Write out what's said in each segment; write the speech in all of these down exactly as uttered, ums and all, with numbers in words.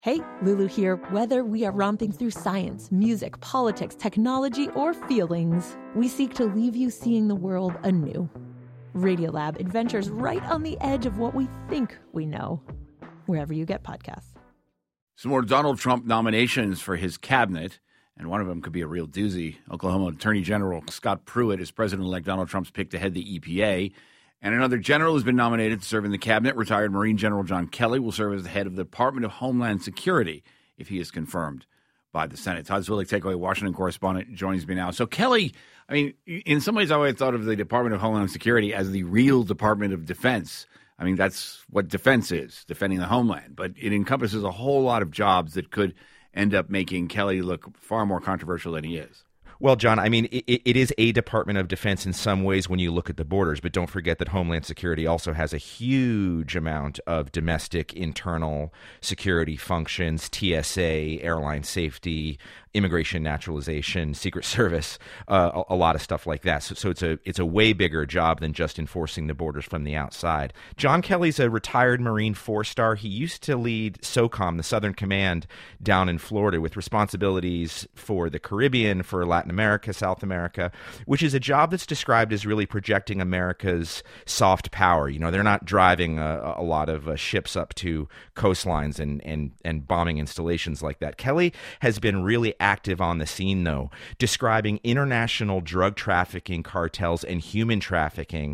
Hey, Lulu here. Whether we are romping through science, music, politics, technology, or feelings, we seek to leave you seeing the world anew. Radiolab adventures right on the edge of what we think we know, wherever you get podcasts. Some more Donald Trump nominations for his cabinet, and one of them could be a real doozy. Oklahoma Attorney General Scott Pruitt is President-elect Donald Trump's pick to head the E P A. And another general has been nominated to serve in the cabinet. Retired Marine General John Kelly will serve as the head of the Department of Homeland Security if he is confirmed by the Senate. Todd Zwillich, Takeaway Washington correspondent, joins me now. So Kelly, I mean, in some ways I always thought of the Department of Homeland Security as the real Department of Defense. I mean, that's what defense is, defending the homeland. But it encompasses a whole lot of jobs that could end up making Kelly look far more controversial than he is. Well, John, I mean, it, it is a Department of Defense in some ways when you look at the borders, but don't forget that Homeland Security also has a huge amount of domestic internal security functions, T S A, airline safety, immigration, naturalization, Secret Service, uh, a, a lot of stuff like that. So, so it's a it's a way bigger job than just enforcing the borders from the outside. John Kelly's a retired Marine four-star. He used to lead SOCOM, the Southern Command, down in Florida with responsibilities for the Caribbean, for Latin America, South America, which is a job that's described as really projecting America's soft power. You know, they're not driving a, a lot of uh, ships up to coastlines and, and, and bombing installations like that. Kelly has been really active on the scene, though, describing international drug trafficking cartels and human trafficking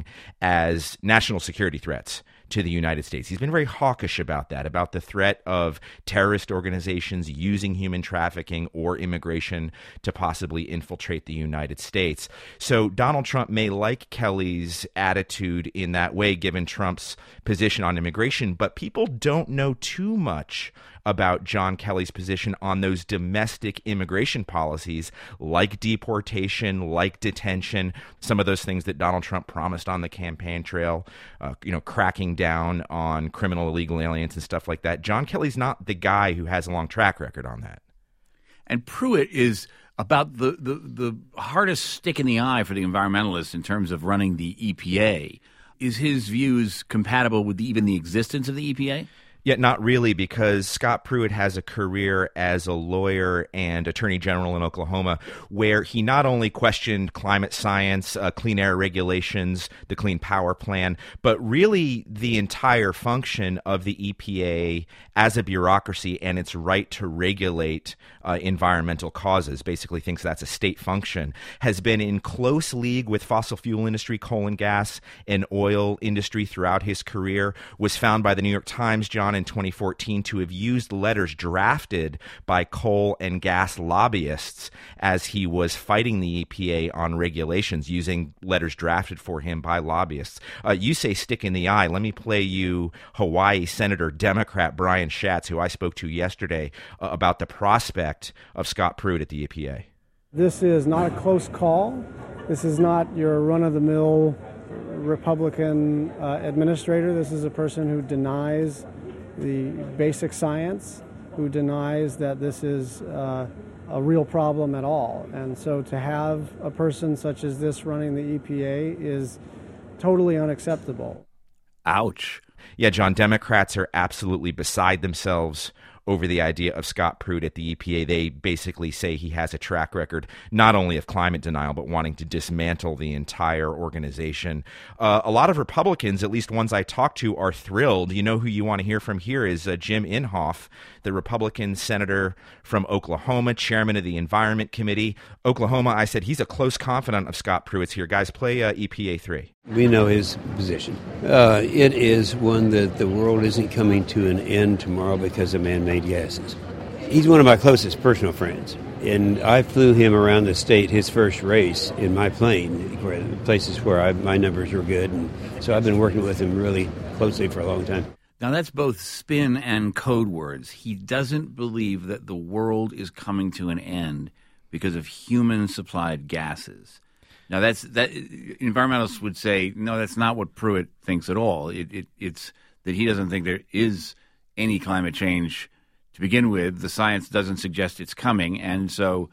as national security threats to the United States. He's been very hawkish about that, about the threat of terrorist organizations using human trafficking or immigration to possibly infiltrate the United States. So Donald Trump may like Kelly's attitude in that way, given Trump's position on immigration, but people don't know too much about John Kelly's position on those domestic immigration policies like deportation, like detention, some of those things that Donald Trump promised on the campaign trail, uh, you know, cracking down on criminal illegal aliens and stuff like that. John Kelly's not the guy who has a long track record on that. And Pruitt is about the, the, the hardest stick in the eye for the environmentalists in terms of running the E P A. Is his views compatible with the, even the existence of the E P A? Yet not really, because Scott Pruitt has a career as a lawyer and attorney general in Oklahoma, where he not only questioned climate science, uh, clean air regulations, the Clean Power Plan, but really the entire function of the E P A as a bureaucracy and its right to regulate uh, environmental causes, basically thinks that's a state function, has been in close league with fossil fuel industry, coal and gas, and oil industry throughout his career, was found by the New York Times, John, in twenty fourteen to have used letters drafted by coal and gas lobbyists as he was fighting the E P A on regulations, using letters drafted for him by lobbyists. Uh, you say stick in the eye. Let me play you Hawaii Senator Democrat Brian Schatz, who I spoke to yesterday, uh, about the prospect of Scott Pruitt at the E P A. This is not a close call. This is not your run-of-the-mill Republican uh, administrator. This is a person who denies the basic science, who denies that this is uh, a real problem at all. And so to have a person such as this running the E P A is totally unacceptable. Ouch. Yeah, John, Democrats are absolutely beside themselves over the idea of Scott Pruitt at the E P A. They basically say he has a track record not only of climate denial, but wanting to dismantle the entire organization. Uh, a lot of Republicans, at least ones I talked to, are thrilled. You know who you want to hear from here is uh, Jim Inhofe, the Republican senator from Oklahoma, chairman of the Environment Committee. Oklahoma, I said, he's a close confidant of Scott Pruitt's here. Guys, play uh, E P A three. We know his position. Uh, it is one that the world isn't coming to an end tomorrow because of man-made gases. He's one of my closest personal friends, and I flew him around the state his first race in my plane, where places where I, my numbers were good, and so I've been working with him really closely for a long time. Now, that's both spin and code words. He doesn't believe that the world is coming to an end because of human-supplied gases. Now, that's that. Environmentalists would say, no, that's not what Pruitt thinks at all. It, it, it's that he doesn't think there is any climate change to begin with. The science doesn't suggest it's coming, and so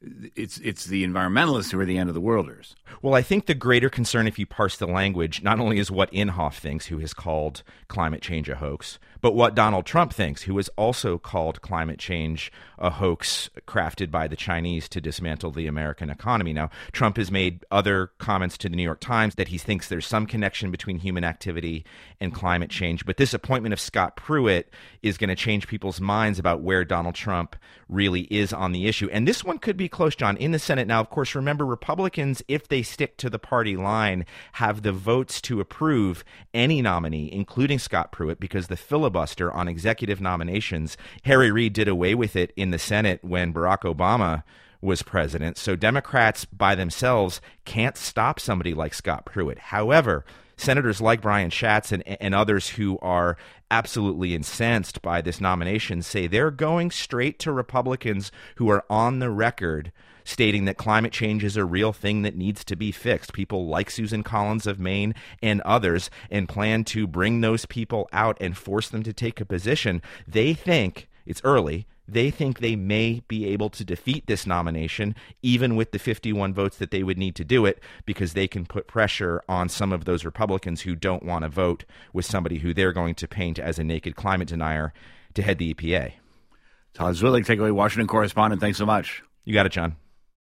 it's it's the environmentalists who are the end of the worlders. Well, I think the greater concern, if you parse the language, not only is what Inhofe thinks, who has called climate change a hoax, but what Donald Trump thinks, who has also called climate change a hoax crafted by the Chinese to dismantle the American economy. Now, Trump has made other comments to the New York Times that he thinks there's some connection between human activity and climate change. But this appointment of Scott Pruitt is going to change people's minds about where Donald Trump really is on the issue. And this one could be close, John, in the Senate. Now, of course, remember, Republicans, if they stick to the party line, have the votes to approve any nominee, including Scott Pruitt, because the filibuster on executive nominations, Harry Reid did away with it in the Senate when Barack Obama was president. So Democrats by themselves can't stop somebody like Scott Pruitt. However, senators like Brian Schatz and, and others who are absolutely incensed by this nomination say they're going straight to Republicans who are on the record stating that climate change is a real thing that needs to be fixed. People like Susan Collins of Maine and others, and plan to bring those people out and force them to take a position. They think, it's early, they think they may be able to defeat this nomination, even with the fifty-one votes that they would need to do it, because they can put pressure on some of those Republicans who don't want to vote with somebody who they're going to paint as a naked climate denier to head the E P A. Todd Zwillig, Takeaway Washington correspondent. Thanks so much. You got it, John.